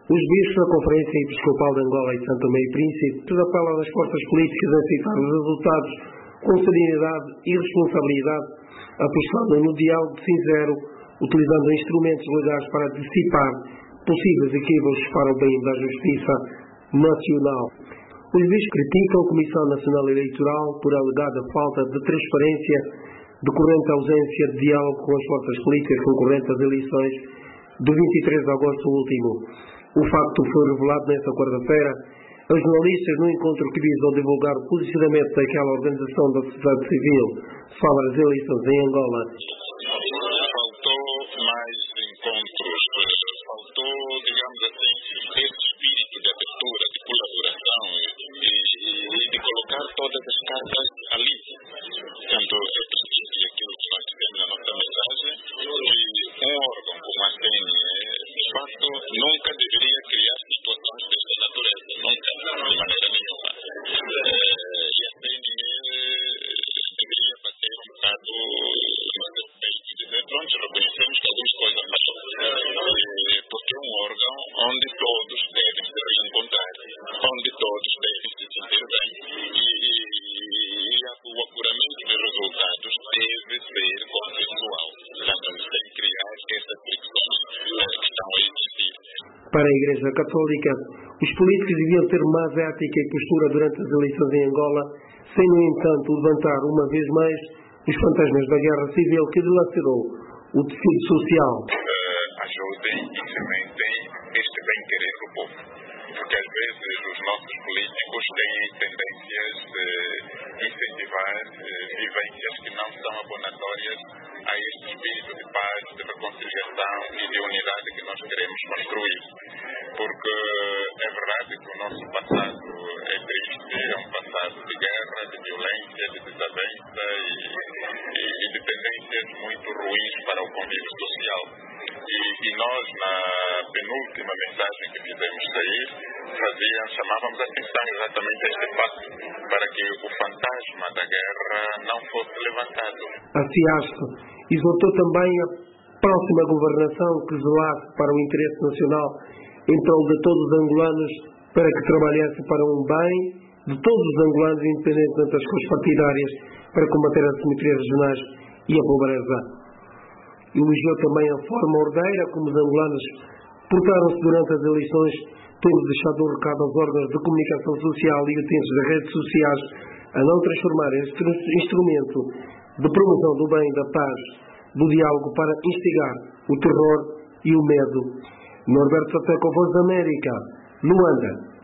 Os bispos da Conferência Episcopal de Angola e São Tomé e Príncipe apelam às forças políticas a aceitar os resultados com serenidade e responsabilidade, apostando no diálogo sincero, utilizando instrumentos legais para dissipar possíveis equívocos para o bem da justiça nacional. Os bispos criticam a Comissão Nacional Eleitoral por alegada falta de transparência decorrente à ausência de diálogo com as forças políticas concorrentes às eleições de 23 de agosto último. O facto foi revelado nesta quarta-feira aos jornalistas no encontro que visou divulgar o posicionamento daquela organização da sociedade civil sobre as eleições em Angola. Faltou mais encontros, faltou, digamos assim, esse espírito de abertura, de colaboração e de colocar todas as cartas ali. Portanto, é preciso que aquilo que nós tivemos na nossa mensagem, que um órgão como a CNE, de facto, nunca deveria criar situações desta natureza, nunca, de maneira nenhuma. E a CNE deveria bater um bocado no seu peito e dizer, pronto, reconhecemos que algumas coisas passam, porque é um órgão onde todos devem se reencontrar, onde todos devem se sentir bem, e o apuramento de resultados deve ser consensual, portanto, sem criar essas fricções que estão a existir. Para a Igreja Católica, os políticos deviam ter mais ética e postura durante as eleições em Angola, sem, no entanto, levantar uma vez mais os fantasmas da guerra civil que dilacerou o tecido social. Ajudem e fomentem este bem-querer do povo, porque às vezes os nossos políticos têm tendências de incentivar vivências que não são abonatórias a este espírito de paz, de reconciliação e de unidade que nós queremos construir. Porque é verdade que o nosso passado é triste, é um passado de guerra, de violência, de desavença e de tendências muito ruins para o convívio social. E nós, na penúltima mensagem que fizemos sair, chamávamos a atenção exatamente a este fato, para que o fantasma da guerra não fosse levantado. A FIASP exortou também a próxima governação que zelasse para o interesse nacional em prol de todos os angolanos, para que trabalhasse para um bem de todos os angolanos, independentemente das cores partidárias, para combater as assimetrias regionais e a pobreza. Elogiou também a forma ordeira como os angolanos portaram-se durante as eleições, tendo deixado um recado aos órgãos de comunicação social e utentes das redes sociais a não transformar este instrumento de promoção do bem, da paz, do diálogo para instigar o terror e o medo. Norberto Sateco, Voz da América, Luanda.